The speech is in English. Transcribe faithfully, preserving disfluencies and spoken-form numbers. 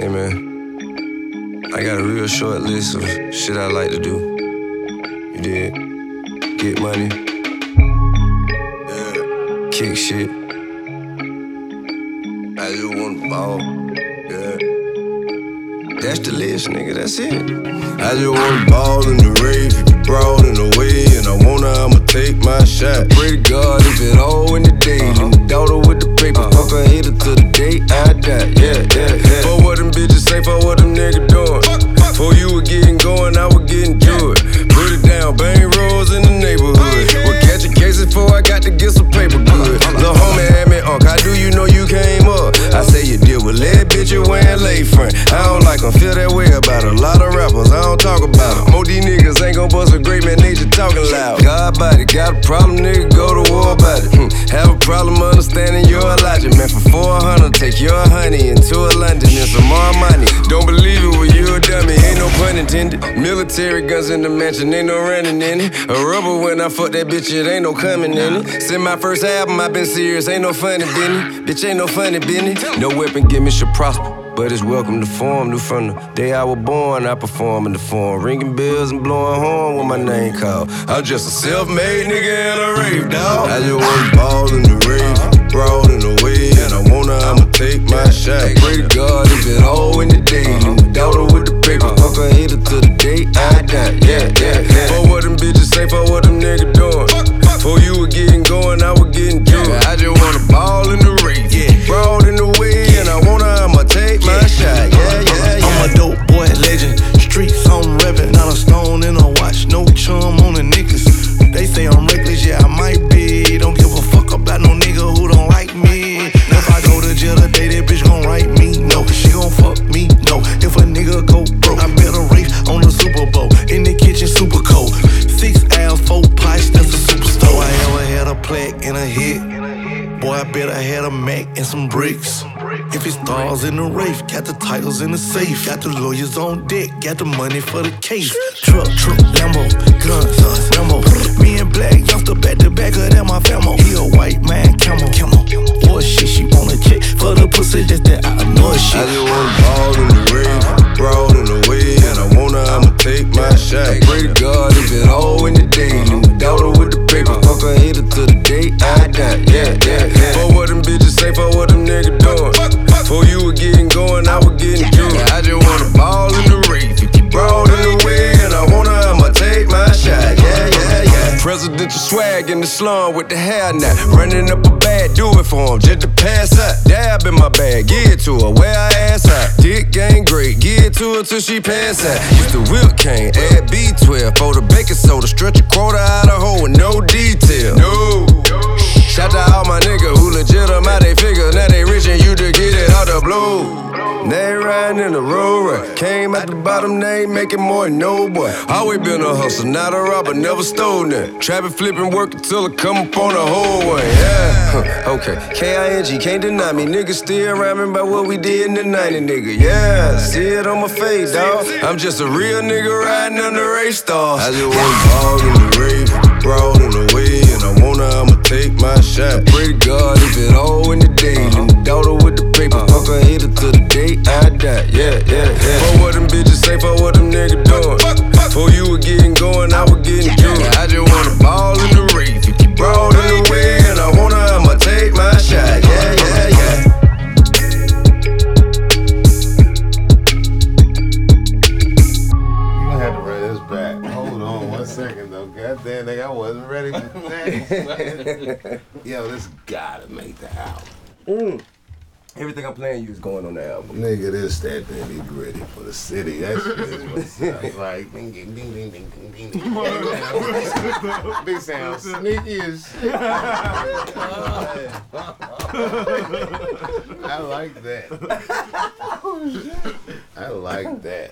Hey man, I got a real short list of shit I like to do. You did? Get money, yeah. Kick shit. I just wanna ball, yeah. That's the list, nigga, that's it. I just wanna ball in the rave, if you broad in the way, and I wanna, I'ma take my shot. Pray to God if it all in the day, uh-huh. Leave the daughter with the paper, uh-huh. Fuck her hater till the day I die, yeah, yeah, yeah. For what them bitches say, for what them niggas doing. For you were getting going, I was getting to it. Put it down, bang rolls in the neighborhood. We're catching cases before I got to get some paper good. Lil' homie had me unk, how do you know you came up? I say you deal with lead, bitch, you wearing lay front. I don't like them, feel that way about a lot of rappers, I don't talk about them. Most these niggas ain't gon' bust a great man, they just talking loud. God body, got a problem, nigga, go to war about it. Hm. Have a problem understanding your logic, man. For four hundred, take your honey into a London and some more money. Don't believe it, well, you a dummy, ain't no pun intended. Military guns in the mansion, ain't no running in it. A rubber when I fuck that bitch, it ain't no coming in it. Since my first album, I been serious, ain't no funny business. Bitch, ain't no funny business. No weapon give me should prosper, but it's welcome to form. New from the day I was born, I perform in the form. Ringing bells and blowing horn when my name called. I'm just a self-made nigga and a rave dog. I just wanna ball in the rave, broad in the way, and I wanna, I'ma take my shot. Pray to God if it all in the day, leave the daughter with the paper, fuck her hater till the day I die, yeah, yeah, yeah. For what them bitches say, for what them niggas doing. For you were getting going, I was getting to it. I just wanna ball in the rave, yeah. Broad in the way, and I wanna, I'ma take my shot, yeah, yeah, yeah. I'm a dope boy legend, streets I'm reppin', not a stone in a watch, no chum on the niggas. They say I'm reckless, yeah I might be. Don't give a fuck about no nigga who don't like me. If I go to jail today, that bitch gon' write me, no. She gon' fuck me, no. If a nigga go broke, I bet a race on the Super Bowl. In the kitchen, super cold. Six L's, four pots, that's a superstore. I ever had a plaque and a hit. Boy, I bet I had a Mac and some bricks. If it's stars in the race, got the titles in the safe. Got the lawyers on deck, got the money for the case. Truck, truck, Lambo, guns, Lambo. Me and Black youngster back to back of that my famo. He a white man, camel, camel. Boy, shit, she wanna check for the pussy, that's that I know shit. I just wanna ball in the rave, broad in the way, and I wanna, I'ma take my shot. Pray to God if it all in the day, leave the daughter with the paper, fuck her hater till the day I die, yeah, yeah, yeah. For what them bitches say, for what them niggas doing. For you were getting going, I was getting to it. I just wanna ball in the rave, broad in the way, and I wanna, I'ma take my shot, yeah, yeah, yeah. Presidential swag in the slum with the hair knot, running up a bag, do it for him, just to pass out. Dab in my bag, give it to her, wear her ass out. Dick gang great, give it to her till she pass out. Used to whip cane, add B twelve, for the baking soda, stretch a quarter out of hole with no detail. No. Shout out all my niggas who legit them out they figure. Now they rich and you just get it out the blue. They riding in the road right. Came at the bottom, they ain't making more than no boy. Always been a hustler, not a robber, never stole nothing. Trapping, flipping, work until I come up on the whole one, yeah. Huh, okay, K I N G, can't deny me. Niggas still rhyming about what we did in the nineties, nigga, yeah. See it on my face, dawg. I'm just a real nigga riding under race stars. I just wanna ball in the rave, broad in the way, and I wanna, I'ma take my shot. Pray to God if it all in the day, leave the daughter with the paper, fuck her hater till the day I die, yeah, yeah, yeah. For what them bitches say, for what them niggas doing. For you were getting going, I was getting to it. I just wanna ball in the rave, broad in the way, and I wanna, I'ma take my shot, yeah, yeah, yeah. You gonna have to run this back. Hold on one second though. God damn, nigga, I wasn't ready for that. Yo, this gotta make the album. Mm. Everything I'm playing you is going on the album. Nigga, this that nitty gritty for the city. That's what it sounds like. Ding, ding, ding, ding, ding, ding, ding. Big sound sneaky as shit. I like that. I like that.